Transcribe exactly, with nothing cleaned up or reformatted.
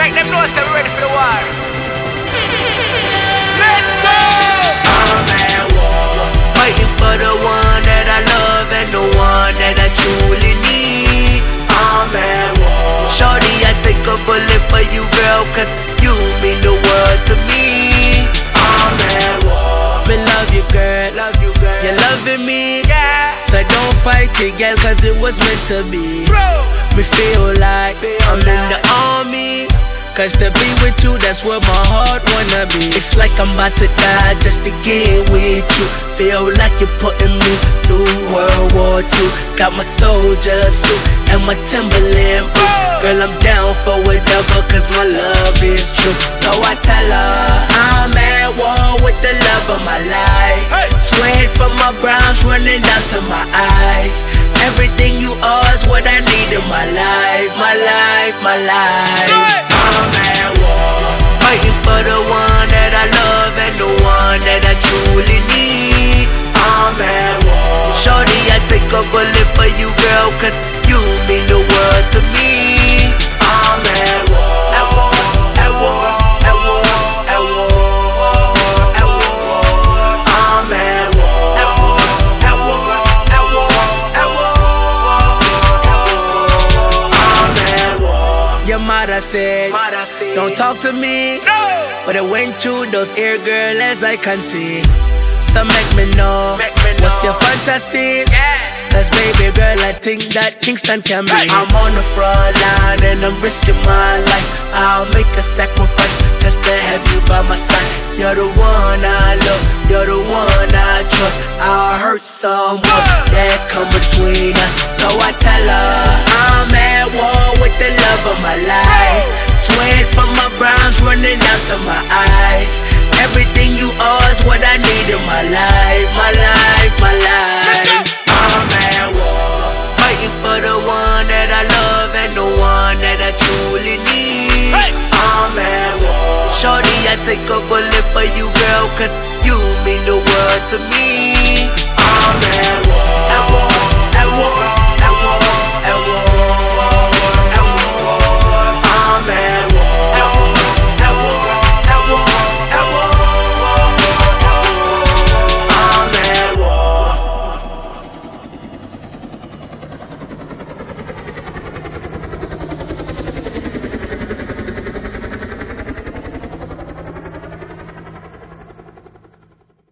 Make them know so we're ready for the war. Let's go! I'm at war, fighting for the one that I love and the one that I truly need. I'm at war, shorty, I take a bullet for you, girl, cause you mean the world to me. I'm at war, me love you, girl, love you, girl. You're loving me, Yeah. so don't fight it, girl, cause it was meant to be. Bro. Me feel like I'm in the army, cause to be with you, that's where my heart wanna be. It's like I'm about to die just to get with you. Feel like you're putting me through World War Two. Got my soldier suit and my Timberland boots. Girl, I'm down for whatever, cause my love is true. So I tell her I'm at war with the love of my life. Sweat from my brows running down to my eyes. Everything you are is what I need in my life, my life, my life. I'm at war, fighting for the one that I love and the one that I truly need. I'm at war, shorty, I take a bullet for you, girl, cause you mean the world to me. I'm at war, at war, at war, at war, at war, at war. I'm at war, at war, at war, at war, at war. I'm at war. Your mother said, Mother said, don't talk to me, no. but I went through those air, girl, as I can see. So make me know, Make me what's know. your fantasies? Yeah. Cause baby girl, I think that Kingston can be. Hey. I'm on the front line and I'm risking my life. I'll make a sacrifice just to have you by my side. You're the one I love, you're the one I trust. I'll hurt someone that come between us. So I tell her I'm at war with the love of my life. Sweat from my brows running down to my eyes. Everything you are is what I need in my life, my life, my life. I'm at war, fighting for the one that I love and the one that I truly need. I'm at war, shorty, I take a bullet for you, girl, cause you mean the world to me.